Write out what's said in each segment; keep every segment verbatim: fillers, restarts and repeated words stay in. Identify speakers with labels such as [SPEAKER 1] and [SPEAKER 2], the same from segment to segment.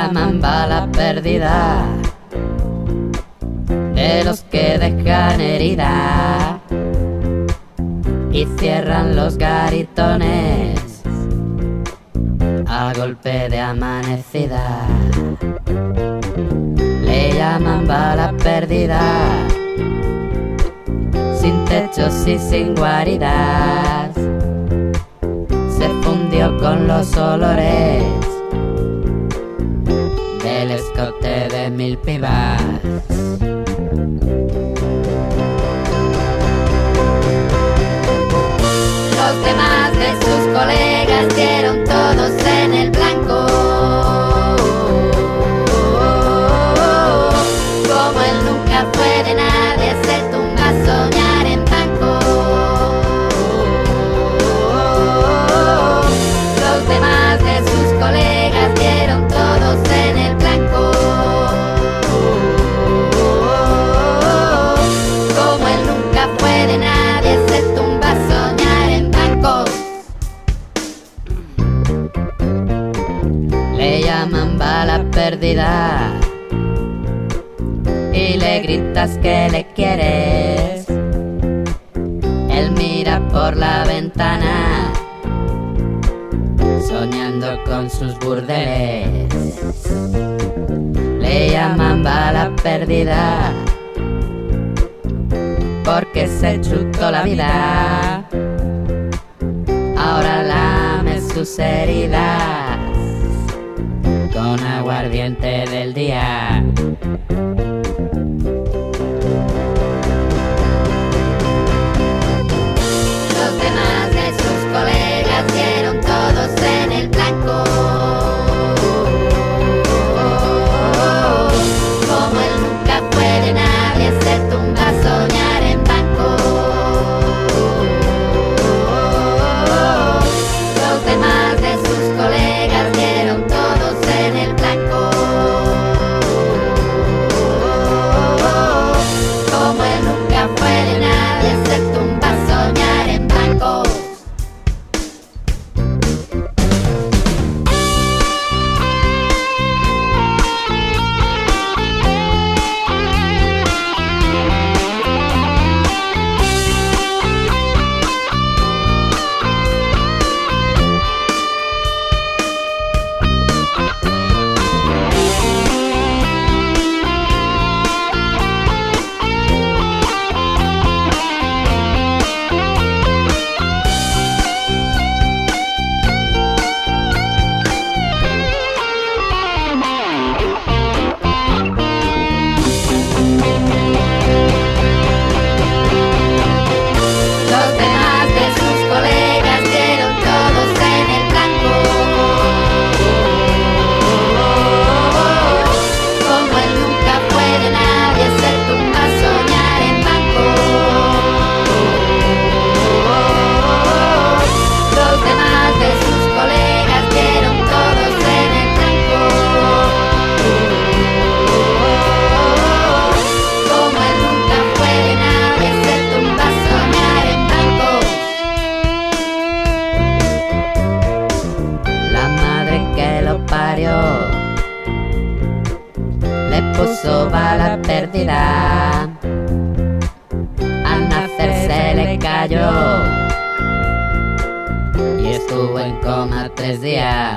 [SPEAKER 1] llaman bala perdida, de los que dejan herida y cierran los garitones a golpe de amanecida. Le llaman bala perdida, sin techos y sin guaridas, se fundió con los olores del escote de mil pibas. Los demás de sus colegas dieron todos en el blanco, como él nunca fue de nadie, se tumba a soñar en blanco. Los demás de sus colegas dieron todos en el blanco, como él nunca fue de nadie, se tumba a soñar en bancos. Le llaman bala perdida y le gritas que le quieres. Él mira por la ventana, soñando con sus burdeles. Le llaman bala perdida porque se chutó la vida, ahora lame sus heridas con aguardiente del día. Los demás de sus colegas dieron todos en el blanco, como él nunca fue de nadie, se tumba a soñar en blanco. Los demás de sus colegas dieron todos en el blanco, como él nunca fue de nadie, se tumba a soñar en blanco. Le puso bala perdida, al nacer se le cayó y estuvo en coma tres días.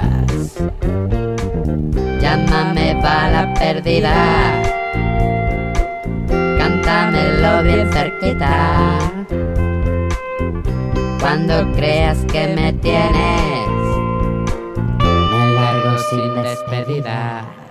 [SPEAKER 1] Llámame bala perdida, cántamelo bien cerquita, cuando creas que me tienes, me largo sin despedida.